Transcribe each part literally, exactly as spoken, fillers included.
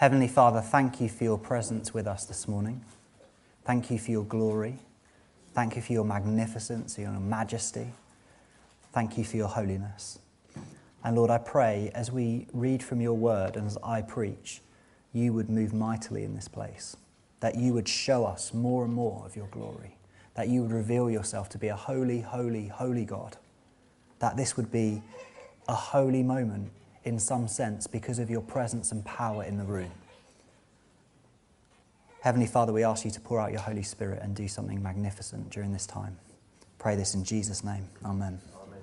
Heavenly Father, thank you for your presence with us this morning. Thank you for your glory. Thank you for your magnificence, your majesty. Thank you for your holiness. And Lord, I pray as we read from your word and as I preach, you would move mightily in this place, that you would show us more and more of your glory, that you would reveal yourself to be a holy, holy, holy God, that this would be a holy moment in some sense because of your presence and power in the room. Heavenly Father, we ask you to pour out your Holy Spirit and do something magnificent during this time. Pray this in Jesus' name. Amen. Amen.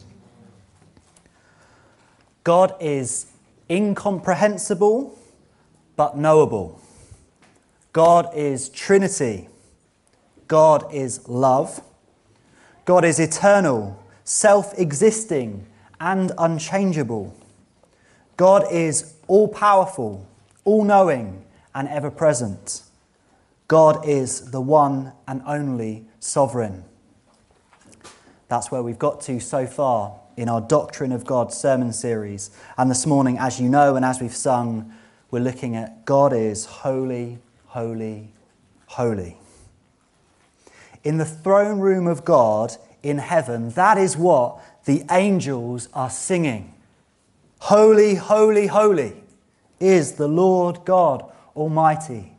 God is incomprehensible but knowable. God is Trinity. God is love. God is eternal, self-existing, and unchangeable. God is all-powerful, all-knowing, and ever-present. God is the one and only sovereign. That's where we've got to so far in our Doctrine of God sermon series. And this morning, as you know and as we've sung, we're looking at God is holy, holy, holy. In the throne room of God in heaven, that is what the angels are singing. Holy, holy, holy is the Lord God Almighty.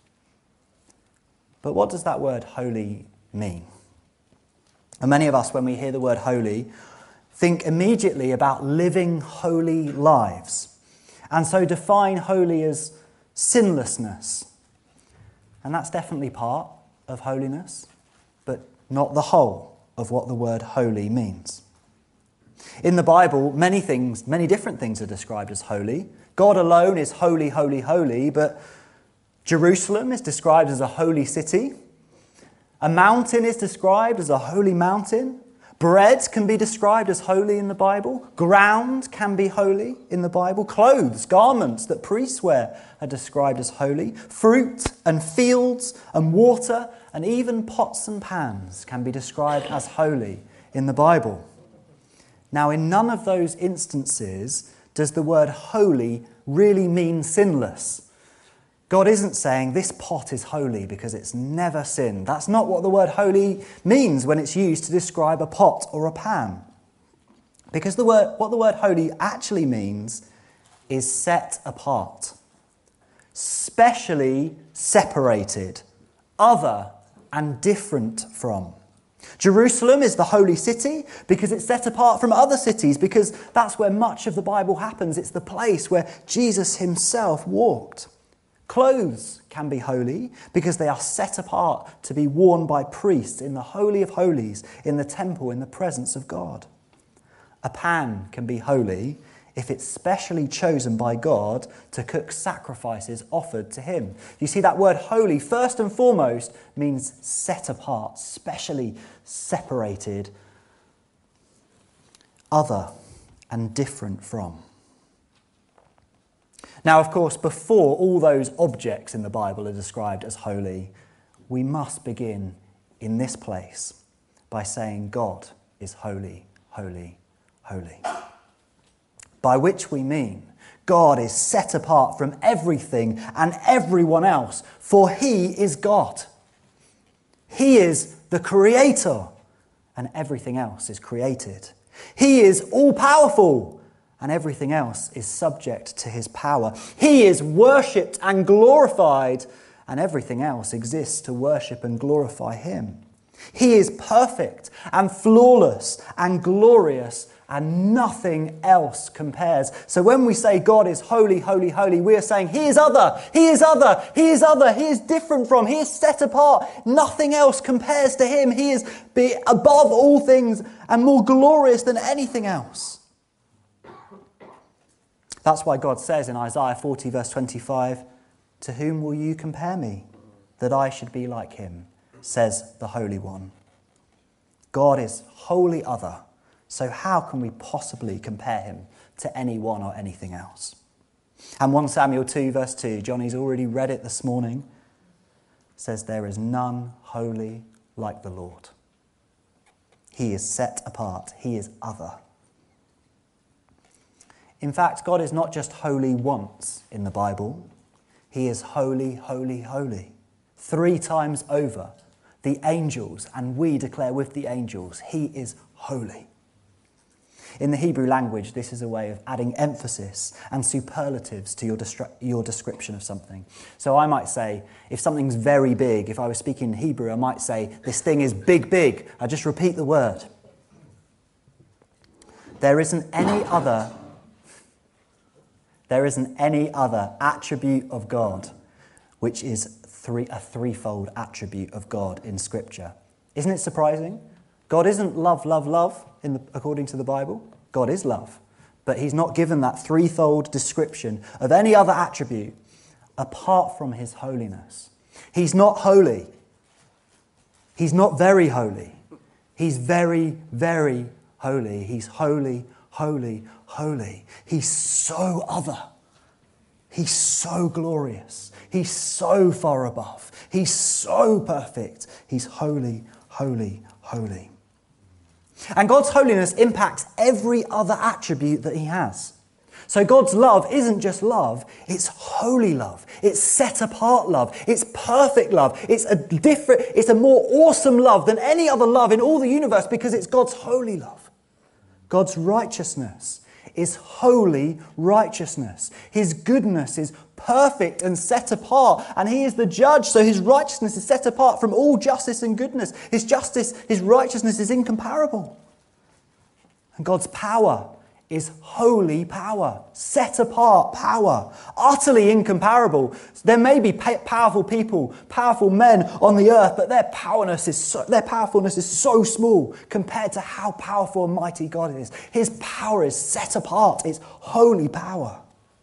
But what does that word holy mean? And many of us, when we hear the word holy, think immediately about living holy lives. And so define holy as sinlessness. And that's definitely part of holiness, but not the whole of what the word holy means. In the Bible, many things, many different things are described as holy. God alone is holy, holy, holy, but Jerusalem is described as a holy city. A mountain is described as a holy mountain. Bread can be described as holy in the Bible. Ground can be holy in the Bible. Clothes, garments that priests wear are described as holy. Fruit and fields and water and even pots and pans can be described as holy in the Bible. Now, in none of those instances does the word holy really mean sinless. God isn't saying this pot is holy because it's never sinned. That's not what the word holy means when it's used to describe a pot or a pan. Because the word, what the word holy actually means is set apart, specially separated, other and different from. Jerusalem is the holy city because it's set apart from other cities, because that's where much of the Bible happens. It's the place where Jesus himself walked. Clothes can be holy because they are set apart to be worn by priests in the Holy of Holies, in the temple, in the presence of God. A pan can be holy if it's specially chosen by God to cook sacrifices offered to him. You see, that word holy, first and foremost, means set apart, specially separated, other and different from. Now, of course, before all those objects in the Bible are described as holy, we must begin in this place by saying God is holy, holy, holy. By which we mean God is set apart from everything and everyone else, for he is God. He is the creator, and everything else is created. He is all-powerful, and everything else is subject to his power. He is worshipped and glorified, and everything else exists to worship and glorify him. He is perfect and flawless and glorious, and nothing else compares. So when we say God is holy, holy, holy, we are saying he is other, he is other, he is other, he is different from, he is set apart. Nothing else compares to him. He is be above all things and more glorious than anything else. That's why God says in Isaiah forty verse twenty-five, "To whom will you compare me, that I should be like him, says the Holy One." God is wholly other, so how can we possibly compare him to anyone or anything else? And First Samuel two verse two, Johnny's already read it this morning, says there is none holy like the Lord. He is set apart, he is other. In fact, God is not just holy once in the Bible. He is holy, holy, holy. Three times over, the angels, and we declare with the angels, he is holy. In the Hebrew language, this is a way of adding emphasis and superlatives to your, destru- your description of something. So I might say, if something's very big, if I was speaking in Hebrew, I might say, this thing is big, big. I just repeat the word. There isn't any other, there isn't any other attribute of God which is three, a threefold attribute of God in Scripture. Isn't it surprising? God isn't love, love, love, in the, according to the Bible. God is love. But he's not given that threefold description of any other attribute apart from his holiness. He's not holy. He's not very holy. He's very, very holy. He's holy, holy, holy. He's so other. He's so glorious. He's so far above. He's so perfect. He's holy, holy, holy. And God's holiness impacts every other attribute that he has. So God's love isn't just love, it's holy love. It's set apart love. It's perfect love. It's a different, it's a more awesome love than any other love in all the universe because it's God's holy love. God's righteousness is holy righteousness. His goodness is perfect and set apart, and he is the judge, so his righteousness is set apart from all justice and goodness. His justice, his righteousness is incomparable. And God's power is holy power, set apart power, utterly incomparable. There may be powerful people, powerful men on the earth, but their powerlessness is so, their powerfulness is so small compared to how powerful and mighty God is. His power is set apart. It's holy power.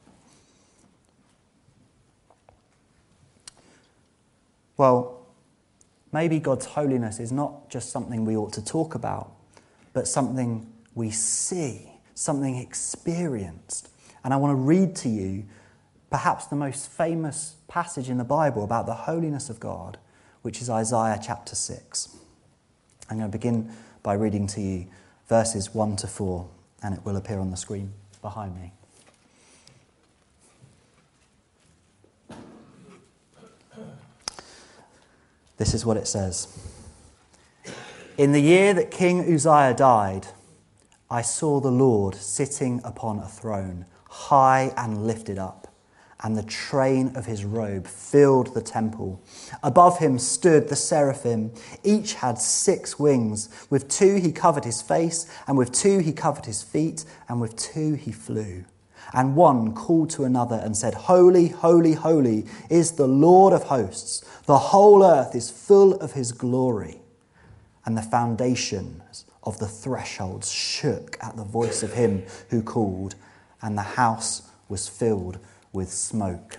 Well, maybe God's holiness is not just something we ought to talk about, but something we see. Something experienced. And I want to read to you perhaps the most famous passage in the Bible about the holiness of God, which is Isaiah chapter six. I'm going to begin by reading to you verses one to four, and it will appear on the screen behind me. This is what it says. In the year that King Uzziah died, I saw the Lord sitting upon a throne, high and lifted up, and the train of his robe filled the temple. Above him stood the seraphim. Each had six wings. With two he covered his face, and with two he covered his feet, and with two he flew. And one called to another and said, Holy, holy, holy is the Lord of hosts. The whole earth is full of his glory. And the foundations of the thresholds shook at the voice of him who called, and the house was filled with smoke.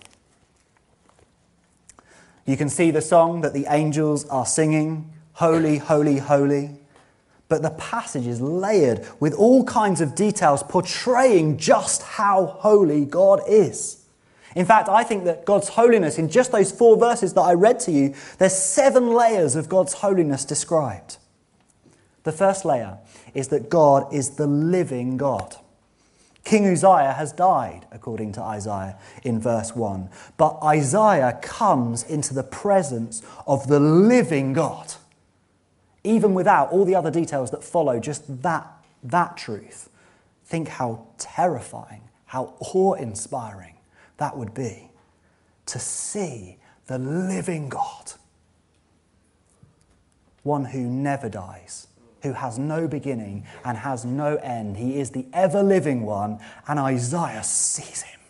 You can see the song that the angels are singing, Holy, holy, holy. But the passage is layered with all kinds of details portraying just how holy God is. In fact, I think that God's holiness, in just those four verses that I read to you, there's seven layers of God's holiness described. The first layer is that God is the living God. King Uzziah has died, according to Isaiah in verse one. But Isaiah comes into the presence of the living God. Even without all the other details that follow just that, that truth. Think how terrifying, how awe-inspiring that would be to see the living God. One who never dies, who has no beginning and has no end. He is the ever-living one, and Isaiah sees him.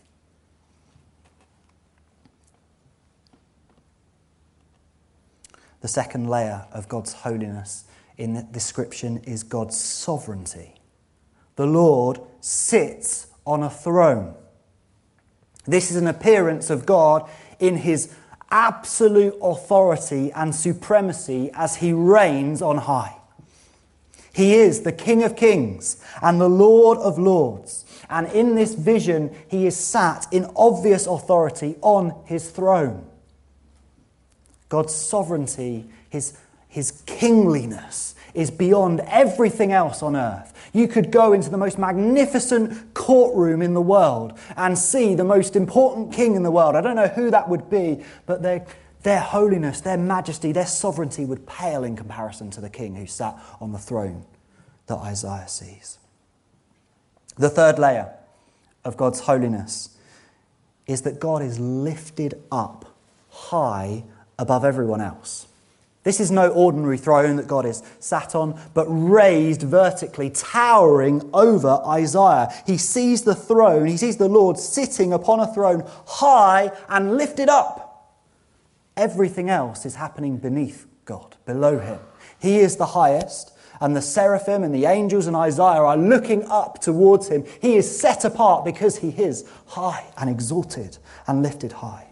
The second layer of God's holiness in the description is God's sovereignty. The Lord sits on a throne. This is an appearance of God in his absolute authority and supremacy as he reigns on high. He is the King of Kings and the Lord of Lords. And in this vision, he is sat in obvious authority on his throne. God's sovereignty, his, his kingliness is beyond everything else on earth. You could go into the most magnificent courtroom in the world and see the most important king in the world. I don't know who that would be, but their, their holiness, their majesty, their sovereignty would pale in comparison to the king who sat on the throne that Isaiah sees. The third layer of God's holiness is that God is lifted up high above everyone else. This is no ordinary throne that God is sat on, but raised vertically, towering over Isaiah. He sees the throne, he sees the Lord sitting upon a throne high and lifted up. Everything else is happening beneath God, below him. He is the highest, and the seraphim and the angels and Isaiah are looking up towards him. He is set apart because he is high and exalted and lifted high.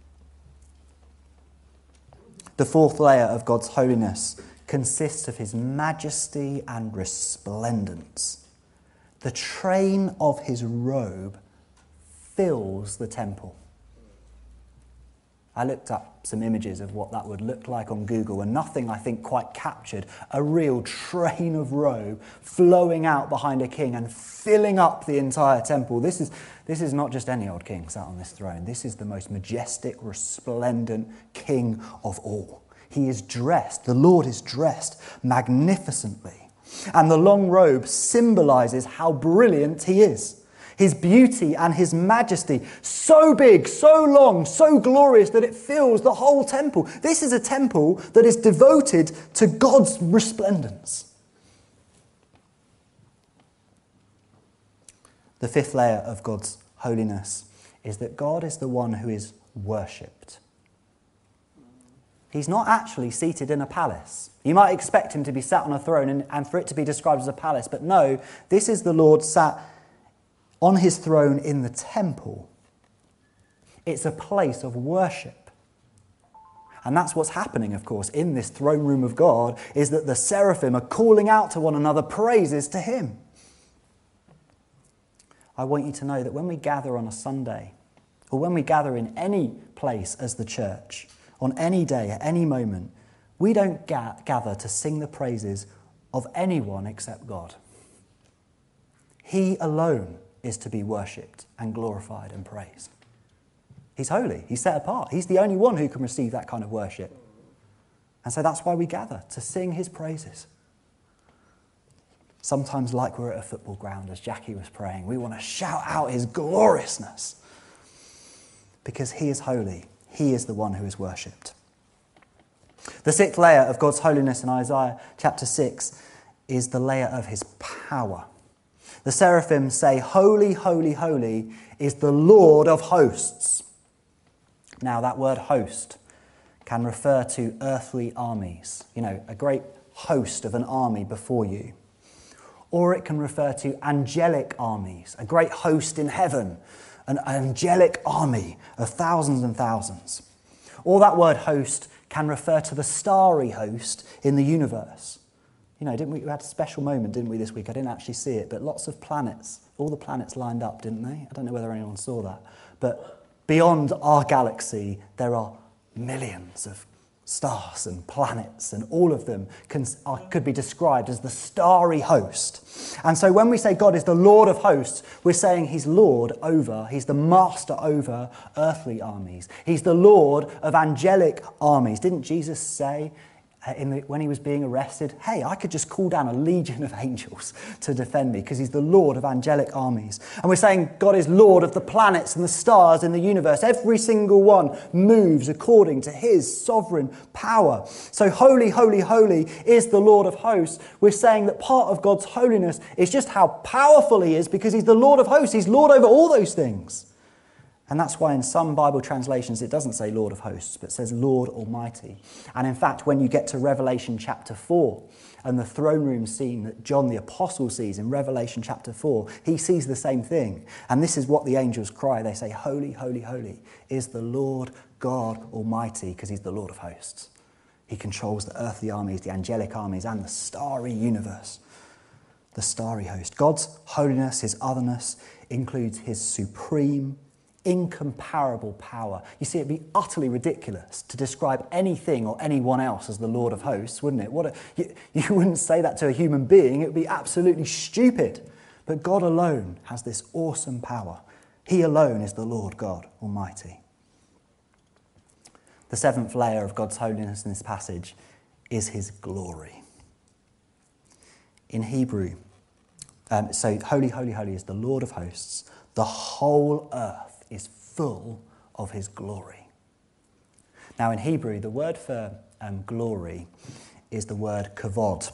The fourth layer of God's holiness consists of his majesty and resplendence. The train of his robe fills the temple. I looked up some images of what that would look like on Google, and nothing, I think, quite captured a real train of robe flowing out behind a king and filling up the entire temple. This is, this is not just any old king sat on this throne. This is the most majestic, resplendent king of all. He is dressed, the Lord is dressed magnificently. And the long robe symbolizes how brilliant he is. His beauty and his majesty, so big, so long, so glorious that it fills the whole temple. This is a temple that is devoted to God's resplendence. The fifth layer of God's holiness is that God is the one who is worshipped. He's not actually seated in a palace. You might expect him to be sat on a throne and, and for it to be described as a palace, but no, this is the Lord sat on his throne in the temple. It's a place of worship. And that's what's happening, of course, in this throne room of God, is that the seraphim are calling out to one another praises to him. I want you to know that when we gather on a Sunday, or when we gather in any place as the church, on any day, at any moment, we don't ga- gather to sing the praises of anyone except God. He alone is to be worshipped and glorified and praised. He's holy. He's set apart. He's the only one who can receive that kind of worship. And so that's why we gather, to sing his praises. Sometimes like we're at a football ground, as Jackie was praying, we want to shout out his gloriousness because he is holy. He is the one who is worshipped. The sixth layer of God's holiness in Isaiah chapter six is the layer of his power. The seraphim say, "Holy, holy, holy is the Lord of hosts." Now, that word host can refer to earthly armies, you know, a great host of an army before you. Or it can refer to angelic armies, a great host in heaven, an angelic army of thousands and thousands. Or that word host can refer to the starry host in the universe. You know, didn't we, we had a special moment, didn't we, this week? I didn't actually see it, but lots of planets, all the planets lined up, didn't they? I don't know whether anyone saw that. But beyond our galaxy, there are millions of stars and planets, and all of them can, are, could be described as the starry host. And so when we say God is the Lord of hosts, we're saying he's Lord over, he's the master over earthly armies. He's the Lord of angelic armies. Didn't Jesus say in the, when he was being arrested, hey, I could just call down a legion of angels to defend me because he's the Lord of angelic armies. And we're saying God is Lord of the planets and the stars in the universe. Every single one moves according to his sovereign power. So holy, holy, holy is the Lord of hosts. We're saying that part of God's holiness is just how powerful he is because he's the Lord of hosts. He's Lord over all those things. And that's why in some Bible translations it doesn't say Lord of hosts, but says Lord Almighty. And in fact, when you get to Revelation chapter four and the throne room scene that John the Apostle sees in Revelation chapter four, he sees the same thing. And this is what the angels cry. They say, holy, holy, holy is the Lord God Almighty, because he's the Lord of hosts. He controls the earthly armies, the angelic armies, and the starry universe, the starry host. God's holiness, his otherness, includes his supreme, incomparable power. You see, it'd be utterly ridiculous to describe anything or anyone else as the Lord of hosts, wouldn't it? What a, you, you wouldn't say that to a human being. It would be absolutely stupid. But God alone has this awesome power. He alone is the Lord God Almighty. The seventh layer of God's holiness in this passage is his glory. In Hebrew, um, so holy, holy, holy is the Lord of hosts. The whole earth is full of his glory. Now in Hebrew, the word for um, glory is the word kavod,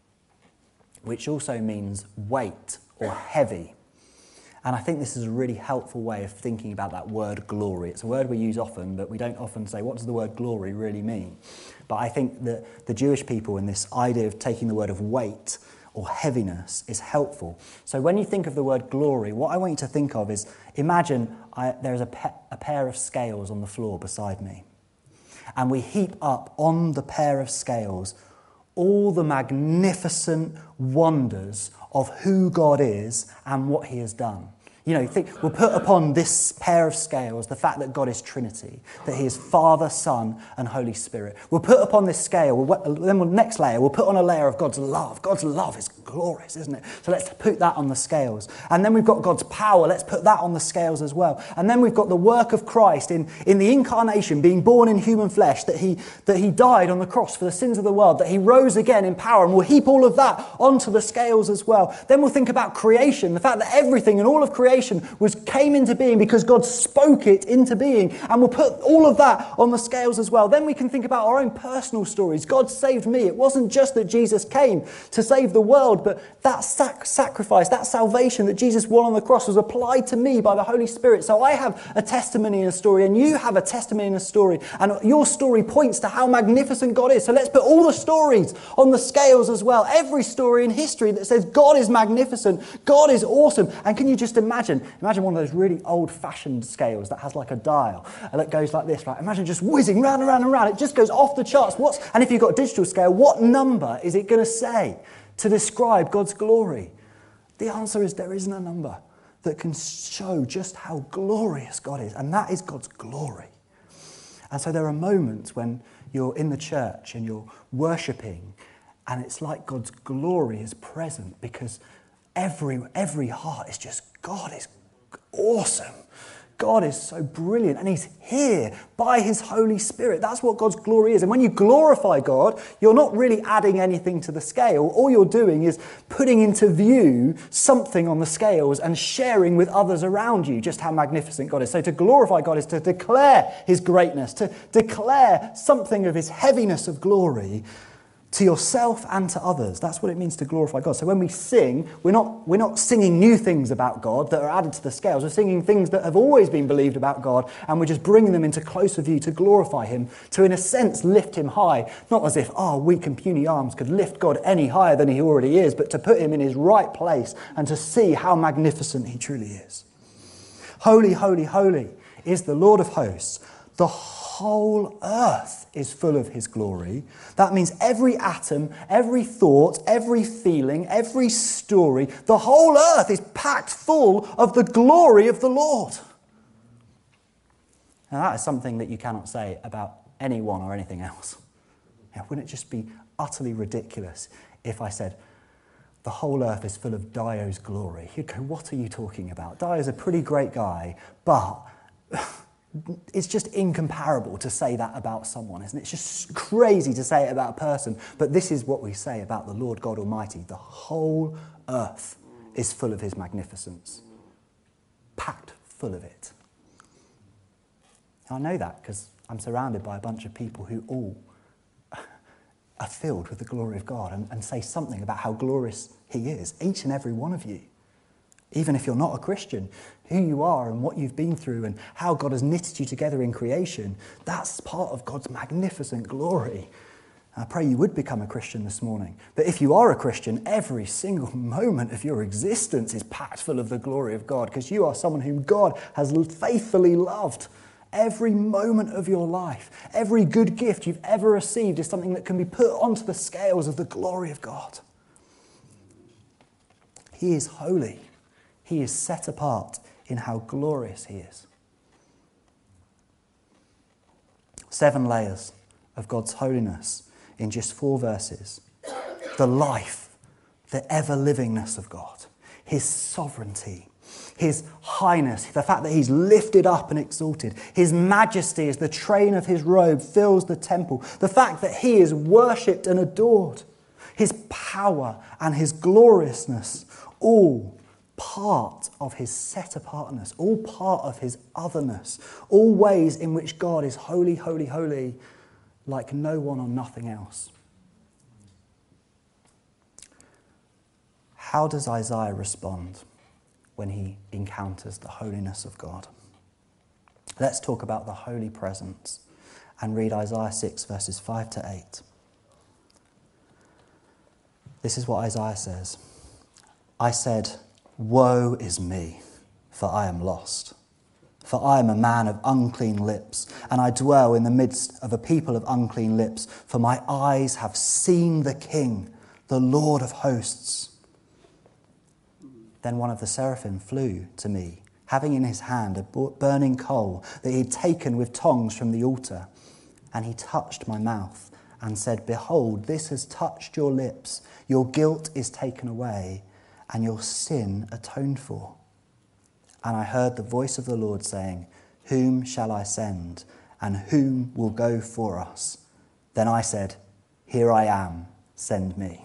which also means weight or heavy. And I think this is a really helpful way of thinking about that word glory. It's a word we use often, but we don't often say, what does the word glory really mean? But I think that the Jewish people in this idea of taking the word of weight or heaviness is helpful. So when you think of the word glory, what I want you to think of is, imagine I, there's a, pe- a pair of scales on the floor beside me. And we heap up on the pair of scales all the magnificent wonders of who God is and what he has done. You know, think, we'll put upon this pair of scales the fact that God is Trinity, that he is Father, Son, and Holy Spirit. We'll put upon this scale, we'll, then we'll, next layer, we'll put on a layer of God's love. God's love is glorious, isn't it? So let's put that on the scales. And then we've got God's power, let's put that on the scales as well. And then we've got the work of Christ in, in the incarnation, being born in human flesh, that he, that he died on the cross for the sins of the world, that he rose again in power, and we'll heap all of that onto the scales as well. Then we'll think about creation, the fact that everything and all of creation was came into being because God spoke it into being, and we'll put all of that on the scales as well. Then we can think about our own personal stories. God saved me. It wasn't just that Jesus came to save the world, but that sac- sacrifice, that salvation that Jesus won on the cross was applied to me by the Holy Spirit. So I have a testimony and a story, and you have a testimony and a story, and your story points to how magnificent God is. So let's put all the stories on the scales as well. Every story in history that says God is magnificent, God is awesome. And can you just imagine Imagine one of those really old-fashioned scales that has like a dial and it goes like this, right? Imagine just whizzing round and round and round. It just goes off the charts. What's, and if you've got a digital scale, what number is it going to say to describe God's glory? The answer is there isn't a number that can show just how glorious God is, and that is God's glory. And so there are moments when you're in the church and you're worshipping, and it's like God's glory is present because every every heart is just, God is awesome. God is so brilliant, and he's here by his Holy Spirit. That's what God's glory is. And when you glorify God, you're not really adding anything to the scale. All you're doing is putting into view something on the scales and sharing with others around you just how magnificent God is. So to glorify God is to declare his greatness, to declare something of his heaviness of glory to yourself and to others. That's what it means to glorify God. So when we sing, we're not, we're not singing new things about God that are added to the scales. We're singing things that have always been believed about God, and we're just bringing them into closer view to glorify him, to in a sense lift him high. Not as if our weak and puny arms could lift God any higher than he already is, but to put him in his right place and to see how magnificent he truly is. Holy, holy, holy is the Lord of hosts. The whole earth is full of his glory. That means every atom, every thought, every feeling, every story, the whole earth is packed full of the glory of the Lord. Now that is something that you cannot say about anyone or anything else. Now, wouldn't it just be utterly ridiculous if I said, the whole earth is full of Dio's glory? You'd go, what are you talking about? Dio's a pretty great guy, but it's just incomparable to say that about someone, isn't it? It's just crazy to say it about a person. But this is what we say about the Lord God Almighty. The whole earth is full of his magnificence. Packed full of it. I know that because I'm surrounded by a bunch of people who all are filled with the glory of God and, and say something about how glorious he is. Each and every one of you. Even if you're not a Christian, who you are and what you've been through and how God has knitted you together in creation, that's part of God's magnificent glory. I pray you would become a Christian this morning. But if you are a Christian, every single moment of your existence is packed full of the glory of God, because you are someone whom God has faithfully loved. Every moment of your life, every good gift you've ever received is something that can be put onto the scales of the glory of God. He is holy. He is set apart in how glorious he is. Seven layers of God's holiness in just four verses. The life, the ever-livingness of God, his sovereignty, his highness, the fact that he's lifted up and exalted, his majesty as the train of his robe fills the temple, the fact that he is worshipped and adored, his power and his gloriousness, all part of his set-apartness, all part of his otherness, all ways in which God is holy, holy, holy, like no one or nothing else. How does Isaiah respond when he encounters the holiness of God? Let's talk about the holy presence and read Isaiah six, verses five to eight. This is what Isaiah says. I said, "Woe is me, for I am lost. For I am a man of unclean lips, and I dwell in the midst of a people of unclean lips. For my eyes have seen the King, the Lord of hosts." Then one of the seraphim flew to me, having in his hand a burning coal that he had taken with tongs from the altar. And he touched my mouth and said, "Behold, this has touched your lips. Your guilt is taken away, and your sin atoned for." And I heard the voice of the Lord saying, "Whom shall I send, and whom will go for us?" Then I said, "Here I am, send me."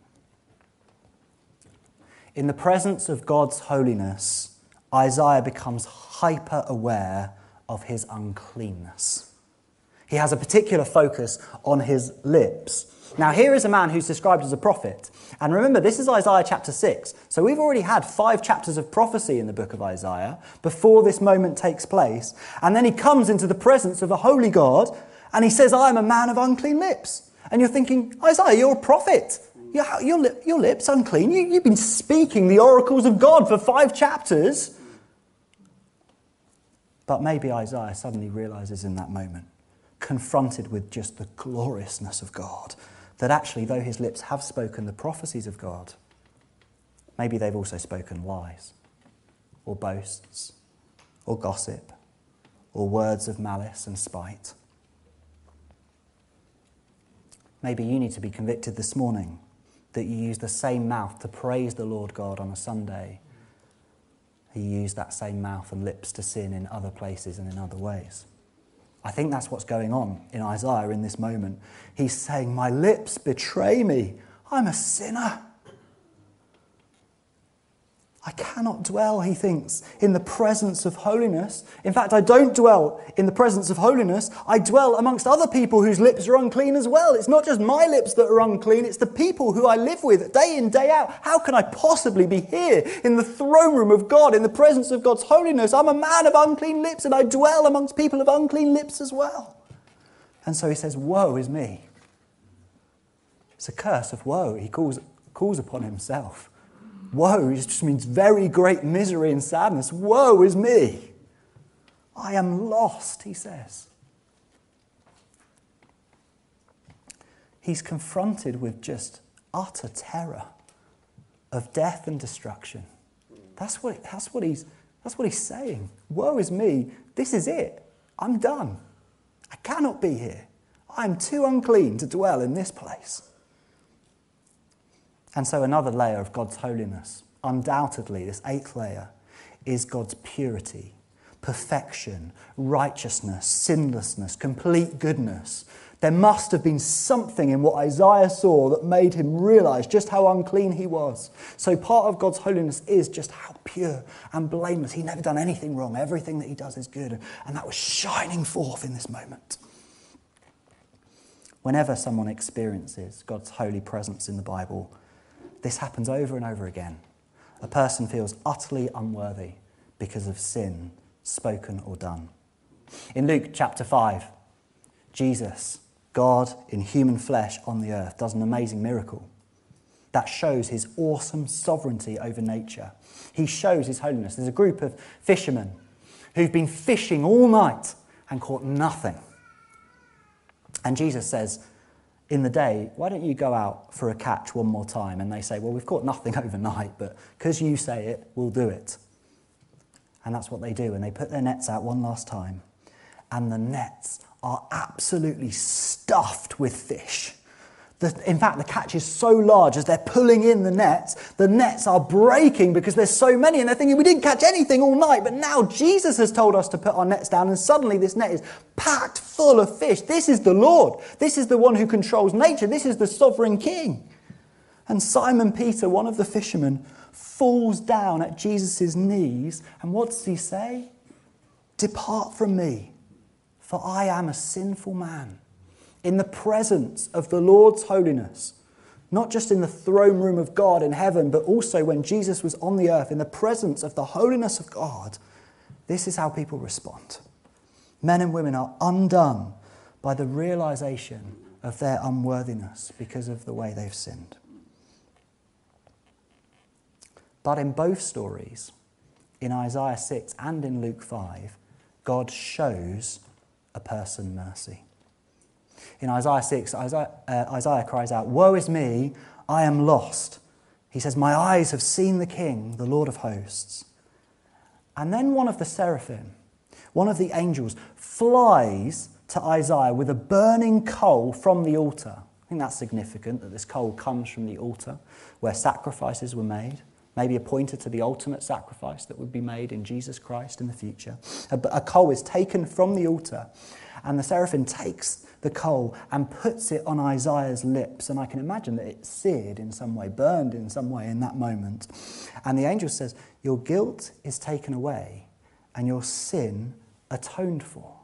In the presence of God's holiness, Isaiah becomes hyper-aware of his uncleanness. He has a particular focus on his lips. Now, here is a man who's described as a prophet. And remember, this is Isaiah chapter six. So we've already had five chapters of prophecy in the book of Isaiah before this moment takes place. And then he comes into the presence of a holy God and he says, "I am a man of unclean lips." And you're thinking, Isaiah, you're a prophet. Your, your, lip, your lips unclean. You, you've been speaking the oracles of God for five chapters. But maybe Isaiah suddenly realizes in that moment, confronted with just the gloriousness of God, that actually, though his lips have spoken the prophecies of God, maybe they've also spoken lies, or boasts, or gossip, or words of malice and spite. Maybe you need to be convicted this morning that you use the same mouth to praise the Lord God on a Sunday. You use that same mouth and lips to sin in other places and in other ways. I think that's what's going on in Isaiah in this moment. He's saying, "My lips betray me. I'm a sinner. I cannot dwell," he thinks, "in the presence of holiness. In fact, I don't dwell in the presence of holiness. I dwell amongst other people whose lips are unclean as well. It's not just my lips that are unclean, it's the people who I live with day in, day out. How can I possibly be here in the throne room of God, in the presence of God's holiness? I'm a man of unclean lips and I dwell amongst people of unclean lips as well." And so he says, "Woe is me." It's a curse of woe. He calls, calls upon himself. Woe, it just means very great misery and sadness. Woe is me. I am lost, he says. He's confronted with just utter terror of death and destruction. That's what, that's what he's, that's what he's saying. Woe is me. This is it. I'm done. I cannot be here. I am too unclean to dwell in this place. And so another layer of God's holiness, undoubtedly, this eighth layer, is God's purity, perfection, righteousness, sinlessness, complete goodness. There must have been something in what Isaiah saw that made him realize just how unclean he was. So part of God's holiness is just how pure and blameless. He's never done anything wrong. Everything that he does is good. And that was shining forth in this moment. Whenever someone experiences God's holy presence in the Bible, this happens over and over again. A person feels utterly unworthy because of sin, spoken or done. In Luke chapter five, Jesus, God in human flesh on the earth, does an amazing miracle that shows his awesome sovereignty over nature. He shows his holiness. There's a group of fishermen who've been fishing all night and caught nothing. And Jesus says, in the day, why don't you go out for a catch one more time? And they say, well, we've caught nothing overnight, but because you say it, we'll do it. And that's what they do. And they put their nets out one last time. and the nets are absolutely stuffed with fish. The, in fact, the catch is so large as they're pulling in the nets, the nets are breaking because there's so many, and they're thinking, we didn't catch anything all night, but now Jesus has told us to put our nets down, and suddenly this net is packed full of fish. This is the Lord. This is the one who controls nature. This is the sovereign king. And Simon Peter, one of the fishermen, falls down at Jesus' knees, and what does he say? Depart from me, for I am a sinful man. In the presence of the Lord's holiness, not just in the throne room of God in heaven, but also when Jesus was on the earth, in the presence of the holiness of God, this is how people respond. Men and women are undone by the realization of their unworthiness because of the way they've sinned. But in both stories, in Isaiah six and in Luke five, God shows a person mercy. In Isaiah six, Isaiah, uh, Isaiah cries out, "Woe is me, I am lost." He says, "My eyes have seen the King, the Lord of hosts." And then one of the seraphim, one of the angels, flies to Isaiah with a burning coal from the altar. I think that's significant, that this coal comes from the altar where sacrifices were made, maybe a pointer to the ultimate sacrifice that would be made in Jesus Christ in the future. A, a coal is taken from the altar, and the seraphim takes the coal and puts it on Isaiah's lips. And I can imagine that it's seared in some way, burned in some way in that moment. And the angel says, "Your guilt is taken away and your sin atoned for."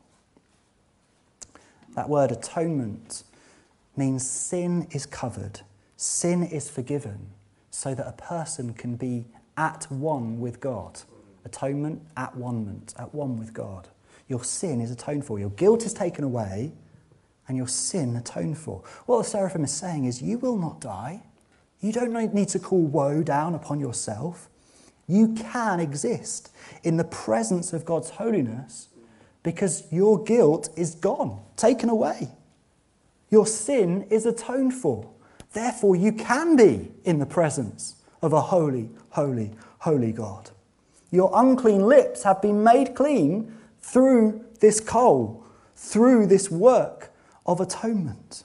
That word atonement means sin is covered, sin is forgiven, so that a person can be at one with God. Atonement, at one-ment, at one with God. Your sin is atoned for. Your guilt is taken away and your sin atoned for. What the seraphim is saying is, you will not die. You don't need to call woe down upon yourself. You can exist in the presence of God's holiness because your guilt is gone, taken away. Your sin is atoned for. Therefore, you can be in the presence of a holy, holy, holy God. Your unclean lips have been made clean through this coal, through this work of atonement.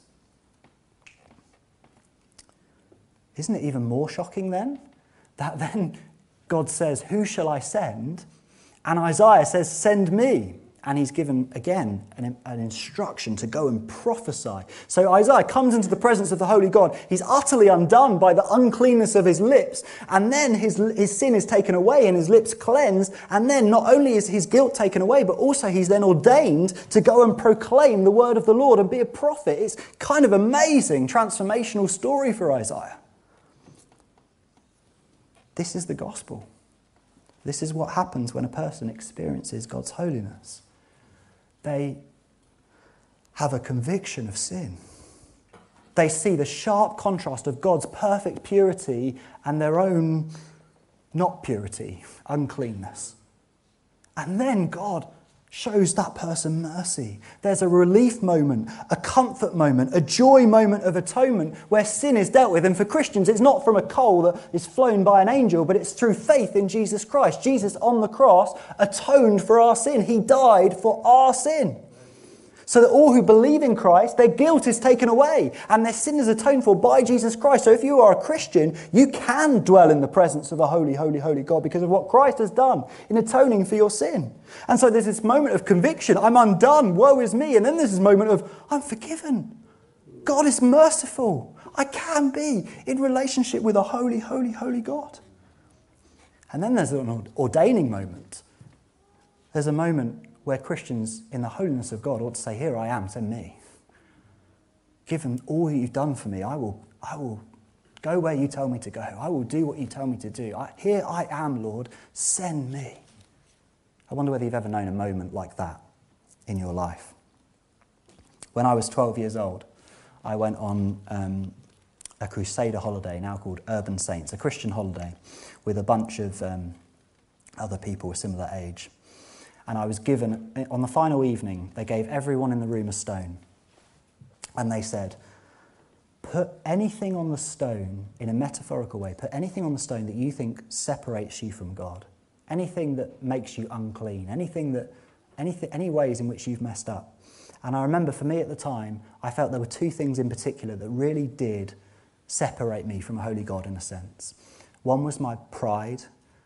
Isn't it even more shocking then that then God says, "Who shall I send?" And Isaiah says, "Send me." And he's given, again, an, an instruction to go and prophesy. So Isaiah comes into the presence of the holy God. He's utterly undone by the uncleanness of his lips. And then his, his sin is taken away and his lips cleansed. And then not only is his guilt taken away, but also he's then ordained to go and proclaim the word of the Lord and be a prophet. It's kind of amazing, transformational story for Isaiah. This is the gospel. This is what happens when a person experiences God's holiness. They have a conviction of sin. They see the sharp contrast of God's perfect purity and their own not purity, uncleanness. And then God shows that person mercy. There's a relief moment, a comfort moment, a joy moment of atonement where sin is dealt with. And for Christians, it's not from a coal that is flown by an angel, but it's through faith in Jesus Christ. Jesus on the cross atoned for our sin. He died for our sin. So that all who believe in Christ, their guilt is taken away and their sin is atoned for by Jesus Christ. So if you are a Christian, you can dwell in the presence of a holy, holy, holy God because of what Christ has done in atoning for your sin. And so there's this moment of conviction. I'm undone. Woe is me. And then there's this moment of, I'm forgiven. God is merciful. I can be in relationship with a holy, holy, holy God. And then there's an ordaining moment. There's a moment where Christians in the holiness of God ought to say, "Here I am, send me. Given all that you've done for me, I will, I will go where you tell me to go. I will do what you tell me to do. I, here I am, Lord, send me." I wonder whether you've ever known a moment like that in your life. When I was twelve years old, I went on um, a Crusader holiday, now called Urban Saints, a Christian holiday, with a bunch of um, other people a similar age. And I was given, on the final evening, they gave everyone in the room a stone. And they said, put anything on the stone, in a metaphorical way, put anything on the stone that you think separates you from God. Anything that makes you unclean. Anything that Anything, any ways in which you've messed up. And I remember for me at the time, I felt there were two things in particular that really did separate me from a holy God in a sense. One was my pride,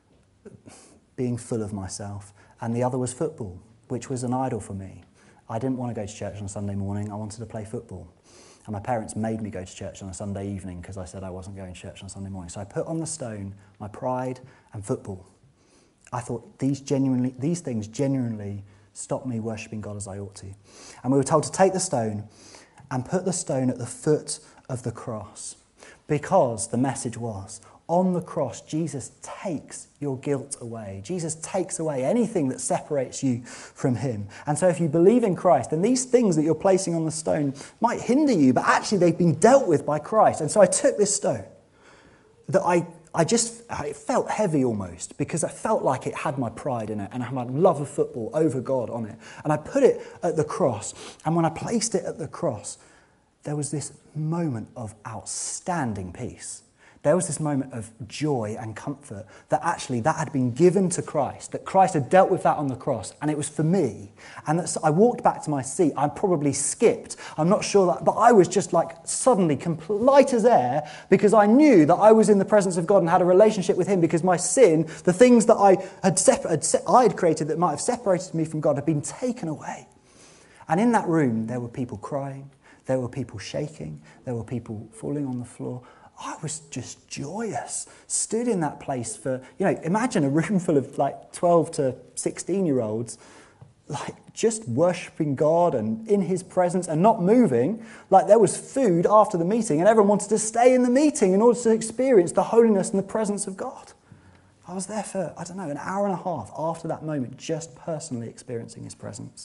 being full of myself, and the other was football, which was an idol for me. I didn't want to go to church on a Sunday morning, I wanted to play football. And my parents made me go to church on a Sunday evening because I said I wasn't going to church on a Sunday morning. So I put on the stone my pride and football. I thought these genuinely, these things genuinely stopped me worshipping God as I ought to. And we were told to take the stone and put the stone at the foot of the cross, because the message was, on the cross, Jesus takes your guilt away. Jesus takes away anything that separates you from him. And so if you believe in Christ, then these things that you're placing on the stone might hinder you, but actually they've been dealt with by Christ. And so I took this stone that I, I just, it felt heavy almost, because I felt like it had my pride in it and I had my love of football over God on it. And I put it at the cross. And when I placed it at the cross, there was this moment of outstanding peace. There was this moment of joy and comfort that actually that had been given to Christ, that Christ had dealt with that on the cross, and it was for me. And that I walked back to my seat. I probably skipped. I'm not sure that, but I was just like suddenly light as air, because I knew that I was in the presence of God and had a relationship with him, because my sin, the things that I had, separ- had se- I had created that might have separated me from God, had been taken away. And in that room, there were people crying. There were people shaking. There were people falling on the floor. I was just joyous, stood in that place for, you know, imagine a room full of like twelve to sixteen year olds, like just worshipping God and in his presence and not moving. Like there was food after the meeting and everyone wanted to stay in the meeting in order to experience the holiness and the presence of God. I was there for, I don't know, an hour and a half after that moment, just personally experiencing his presence.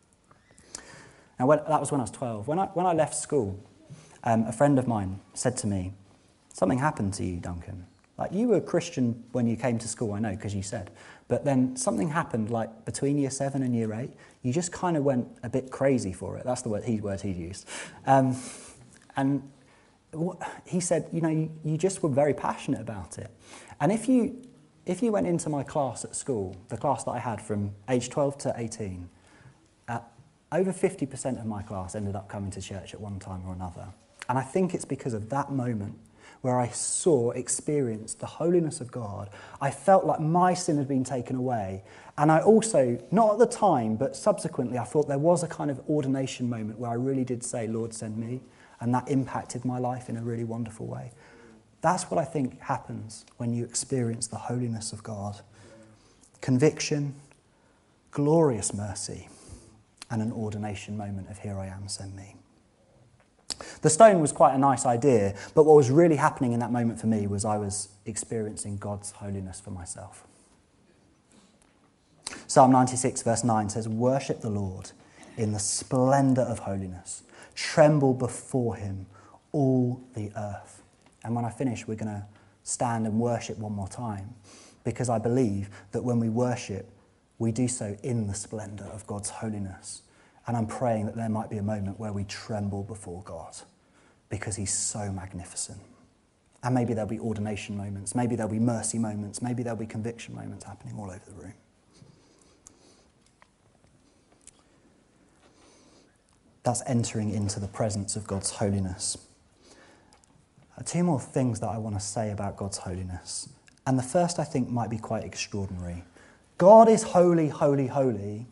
Now, when, that was when I was twelve. When I, when I left school, um, a friend of mine said to me, something happened to you, Duncan. Like, you were a Christian when you came to school, I know, because you said. But then something happened, like, between year seven and year eight. You just kind of went a bit crazy for it. That's the word he, word he used. Um, and what, he said, you know, you, you just were very passionate about it. And if you, if you went into my class at school, the class that I had from age twelve to eighteen, uh, over fifty percent of my class ended up coming to church at one time or another. And I think it's because of that moment where I saw, experienced the holiness of God. I felt like my sin had been taken away. And I also, not at the time, but subsequently, I thought there was a kind of ordination moment where I really did say, Lord, send me. And that impacted my life in a really wonderful way. That's what I think happens when you experience the holiness of God. Conviction, glorious mercy, and an ordination moment of here I am, send me. The stone was quite a nice idea, but what was really happening in that moment for me was I was experiencing God's holiness for myself. Psalm ninety-six verse nine says, worship the Lord in the splendour of holiness. Tremble before him, all the earth. And when I finish, we're going to stand and worship one more time, because I believe that when we worship, we do so in the splendour of God's holiness. And I'm praying that there might be a moment where we tremble before God, because he's so magnificent. And maybe there'll be ordination moments, maybe there'll be mercy moments, maybe there'll be conviction moments happening all over the room. That's entering into the presence of God's holiness. Uh, two more things that I want to say about God's holiness. And the first, I think, might be quite extraordinary. God is holy, holy, holy.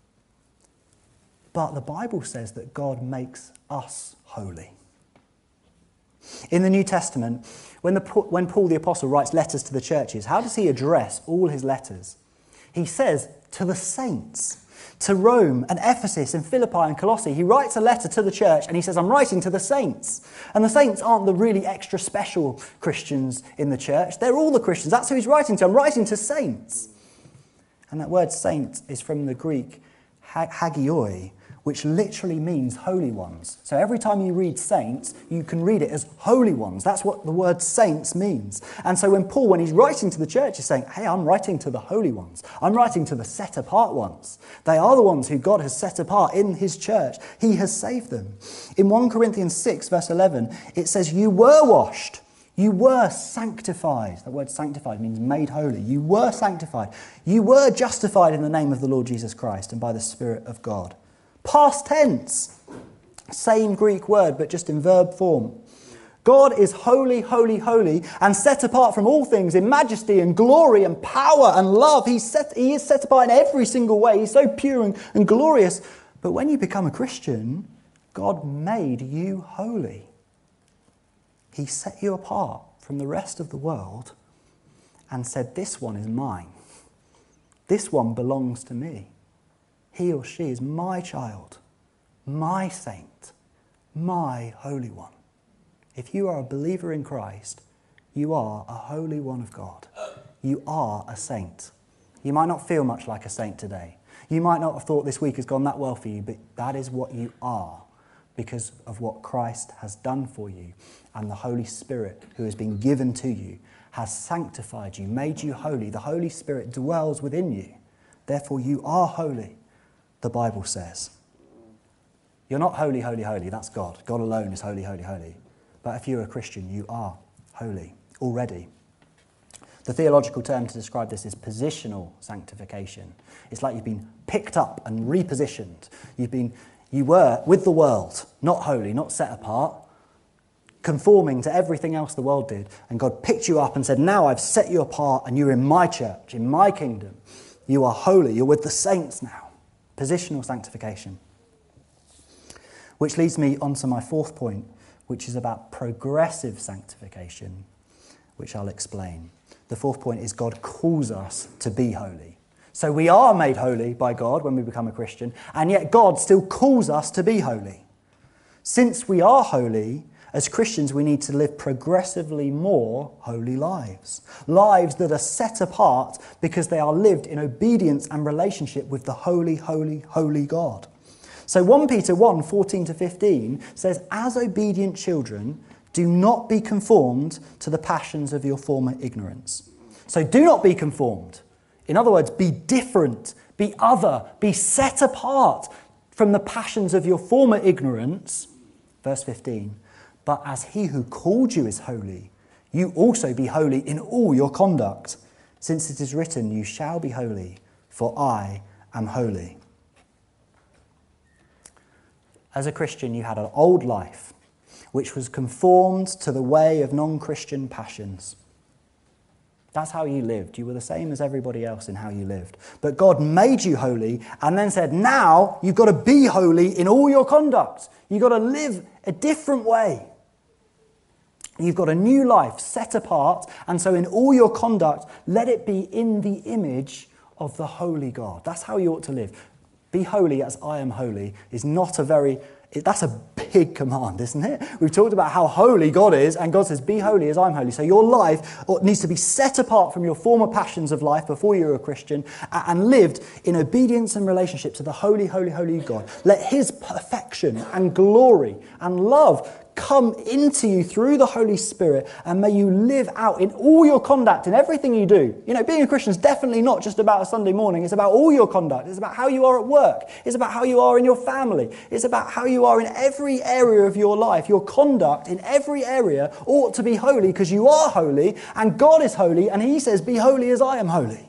But the Bible says that God makes us holy. In the New Testament, when, the, when Paul the Apostle writes letters to the churches, how does he address all his letters? He says, to the saints, to Rome and Ephesus and Philippi and Colossae. He writes a letter to the church and he says, I'm writing to the saints. And the saints aren't the really extra special Christians in the church. They're all the Christians. That's who he's writing to. I'm writing to saints. And that word saint is from the Greek hagioi, which literally means holy ones. So every time you read saints, you can read it as holy ones. That's what the word saints means. And so when Paul, when he's writing to the church, is saying, hey, I'm writing to the holy ones. I'm writing to the set apart ones. They are the ones who God has set apart in his church. He has saved them. In First Corinthians six, verse eleven, it says, you were washed, You were sanctified. That word sanctified means made holy. You were sanctified. You were justified in the name of the Lord Jesus Christ and by the Spirit of God. Past tense. Same Greek word, but just in verb form. God is holy, holy, holy, and set apart from all things in majesty and glory and power and love. He's set, he is set apart in every single way. He's so pure and, and glorious. But when you become a Christian, God made you holy. He set you apart from the rest of the world and said, this one is mine. This one belongs to me. He or she is my child, my saint, my holy one. If you are a believer in Christ, you are a holy one of God. You are a saint. You might not feel much like a saint today. You might not have thought this week has gone that well for you, but that is what you are because of what Christ has done for you. And the Holy Spirit who has been given to you has sanctified you, made you holy. The Holy Spirit dwells within you. Therefore, you are holy, the Bible says. You're not holy, holy, holy. That's God. God alone is holy, holy, holy. But if you're a Christian, you are holy already. The theological term to describe this is positional sanctification. It's like you've been picked up and repositioned. You've been, you were with the world, not holy, not set apart, conforming to everything else the world did. And God picked you up and said, now I've set you apart and you're in my church, in my kingdom. You are holy. You're with the saints now. Positional sanctification. Which leads me on to my fourth point, which is about progressive sanctification, which I'll explain. The fourth point is God calls us to be holy. So we are made holy by God when we become a Christian, and yet God still calls us to be holy. Since we are holy, as Christians we need to live progressively more holy lives. Lives that are set apart because they are lived in obedience and relationship with the holy, holy, holy God. So First Peter one, fourteen to fifteen says, as obedient children, do not be conformed to the passions of your former ignorance. So do not be conformed. In other words, be different, be other, be set apart from the passions of your former ignorance. Verse fifteen, but as he who called you is holy, you also be holy in all your conduct, since it is written, you shall be holy, for I am holy. As a Christian, you had an old life, which was conformed to the way of non-Christian passions. That's how you lived. You were the same as everybody else in how you lived. But God made you holy and then said, now you've got to be holy in all your conduct. You've got to live a different way. You've got a new life set apart, and so in all your conduct, let it be in the image of the holy God. That's how you ought to live. Be holy as I am holy is not a very, that's a big command, isn't it? We've talked about how holy God is, and God says, be holy as I'm holy. So your life needs to be set apart from your former passions of life before you were a Christian and lived in obedience and relationship to the holy, holy, holy God. Let his perfection and glory and love come into you through the Holy Spirit, and may you live out in all your conduct, in everything you do. You know, being a Christian is definitely not just about a Sunday morning. It's about all your conduct. It's about how you are at work. It's about how you are in your family. It's about how you are in every area of your life. Your conduct in every area ought to be holy because you are holy and God is holy, and he says, be holy as I am holy.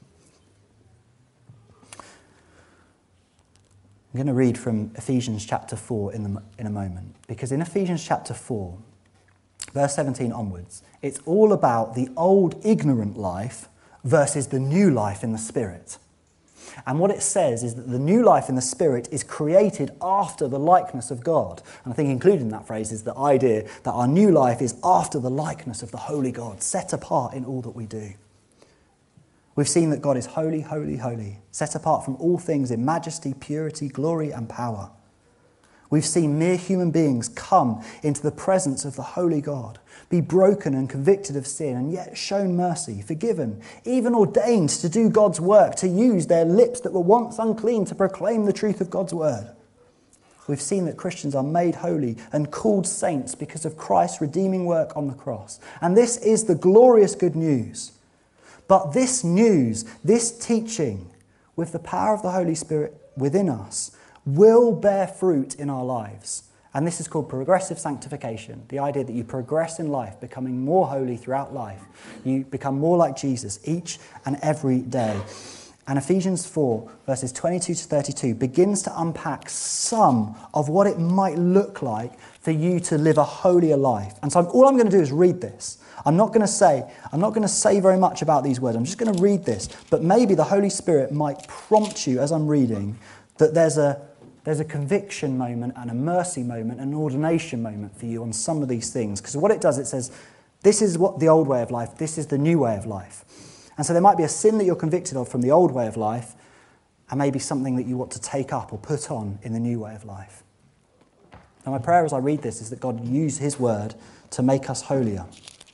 I'm going to read from Ephesians chapter four in, the, in a moment, because in Ephesians chapter four, verse seventeen onwards, it's all about the old ignorant life versus the new life in the Spirit. And what it says is that the new life in the Spirit is created after the likeness of God. And I think included in that phrase is the idea that our new life is after the likeness of the Holy God, set apart in all that we do. We've seen that God is holy, holy, holy, set apart from all things in majesty, purity, glory, and power. We've seen mere human beings come into the presence of the holy God, be broken and convicted of sin, and yet shown mercy, forgiven, even ordained to do God's work, to use their lips that were once unclean to proclaim the truth of God's word. We've seen that Christians are made holy and called saints because of Christ's redeeming work on the cross. And this is the glorious good news. But this news, this teaching, with the power of the Holy Spirit within us, will bear fruit in our lives And this is called progressive sanctification, the idea that you progress in life, becoming more holy throughout life. You become more like Jesus each and every day. And Ephesians four, verses twenty-two to thirty-two, begins to unpack some of what it might look like for you to live a holier life. And so all I'm going to do is read this. I'm not going to say, I'm not going to say very much about these words. I'm just going to read this. But maybe the Holy Spirit might prompt you as I'm reading that there's a There's a conviction moment and a mercy moment and an ordination moment for you on some of these things. Because what it does, it says, this is what the old way of life, this is the new way of life. And so there might be a sin that you're convicted of from the old way of life, and maybe something that you want to take up or put on in the new way of life. Now my prayer as I read this is that God use his word to make us holier.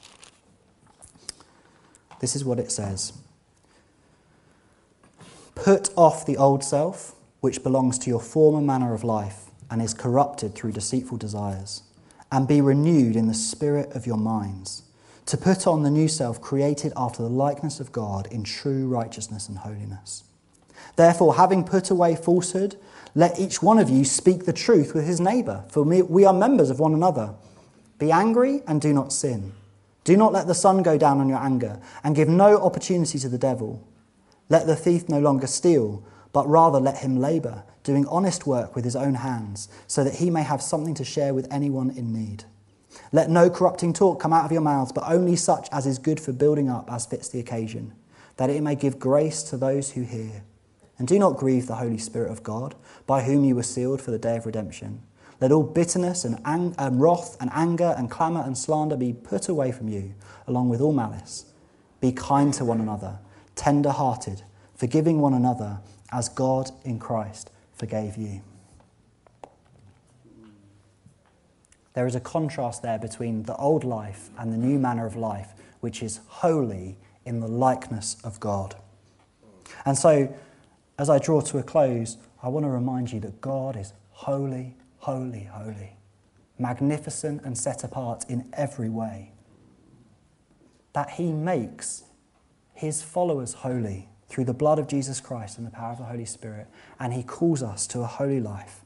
This is what it says. Put off the old self, which belongs to your former manner of life and is corrupted through deceitful desires, and be renewed in the spirit of your minds, to put on the new self created after the likeness of God in true righteousness and holiness. Therefore, having put away falsehood, let each one of you speak the truth with his neighbour, for we are members of one another. Be angry and do not sin. Do not let the sun go down on your anger, and give no opportunity to the devil. Let the thief no longer steal, but rather let him labour, doing honest work with his own hands, so that he may have something to share with anyone in need. Let no corrupting talk come out of your mouths, but only such as is good for building up as fits the occasion, that it may give grace to those who hear. And do not grieve the Holy Spirit of God, by whom you were sealed for the day of redemption. Let all bitterness and, ang- and wrath and anger and clamour and slander be put away from you, along with all malice. Be kind to one another, tender-hearted, forgiving one another, as God in Christ forgave you. There is a contrast there between the old life and the new manner of life, which is holy in the likeness of God. And so, as I draw to a close, I want to remind you that God is holy, holy, holy, magnificent and set apart in every way. That he makes his followers holy through the blood of Jesus Christ and the power of the Holy Spirit, and he calls us to a holy life.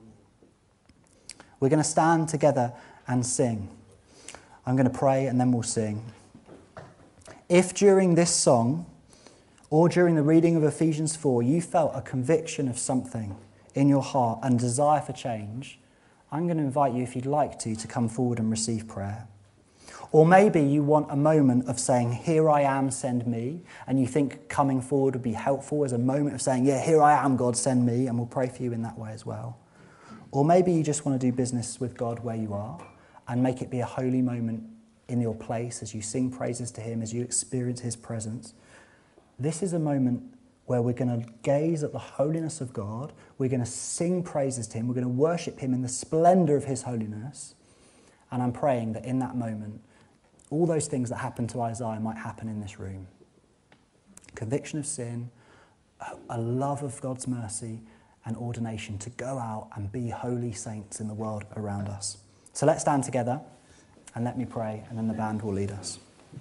We're going to stand together and sing. I'm going to pray and then we'll sing. If during this song or during the reading of Ephesians four you felt a conviction of something in your heart and desire for change, I'm going to invite you, if you'd like to, to come forward and receive prayer. Or maybe you want a moment of saying, here I am, send me, and you think coming forward would be helpful as a moment of saying, yeah, here I am, God, send me, and we'll pray for you in that way as well. Or maybe you just want to do business with God where you are and make it be a holy moment in your place as you sing praises to him, as you experience his presence. This is a moment where we're going to gaze at the holiness of God, we're going to sing praises to him, we're going to worship him in the splendour of his holiness, and I'm praying that in that moment, all those things that happened to Isaiah might happen in this room. Conviction of sin, a love of God's mercy, and ordination to go out and be holy saints in the world around us. So let's stand together and let me pray, and then the band will lead us.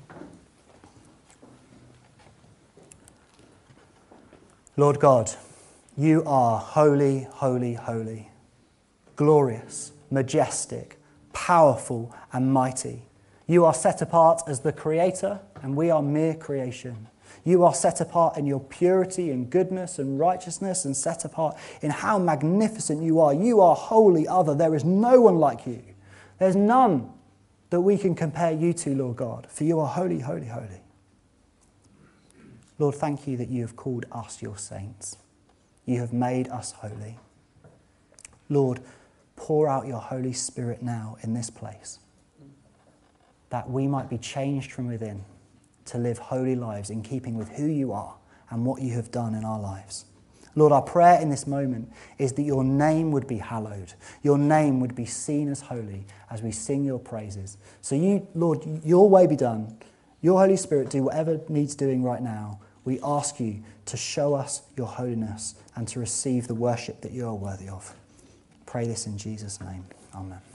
Lord God, you are holy, holy, holy, glorious, majestic, powerful, and mighty. You are set apart as the Creator, and we are mere creation. You are set apart in your purity and goodness and righteousness, and set apart in how magnificent you are. You are wholly other. There is no one like you. There's none that we can compare you to, Lord God, for you are holy, holy, holy. Lord, thank you that you have called us your saints. You have made us holy. Lord, pour out your Holy Spirit now in this place, that we might be changed from within to live holy lives in keeping with who you are and what you have done in our lives. Lord, our prayer in this moment is that your name would be hallowed. Your name would be seen as holy as we sing your praises. So you, Lord, your way be done. Your Holy Spirit do whatever needs doing right now. We ask you to show us your holiness and to receive the worship that you are worthy of. Pray this in Jesus' name. Amen.